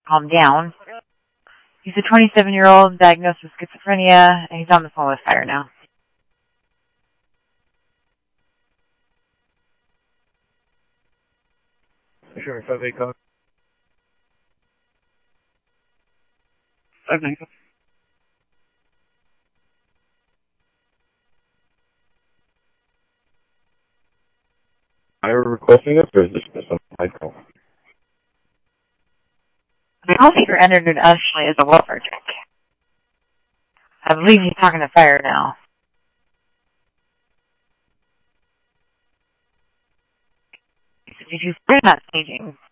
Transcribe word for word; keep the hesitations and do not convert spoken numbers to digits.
calm down. He's a twenty-seven-year-old diagnosed with schizophrenia, and he's on the phone with fire now. Sure, five eight code. five nine. Are you requesting this, or is this just a side call? The call feeder entered it actually as a welfare check. I believe he's talking to fire now. Did you start not staging?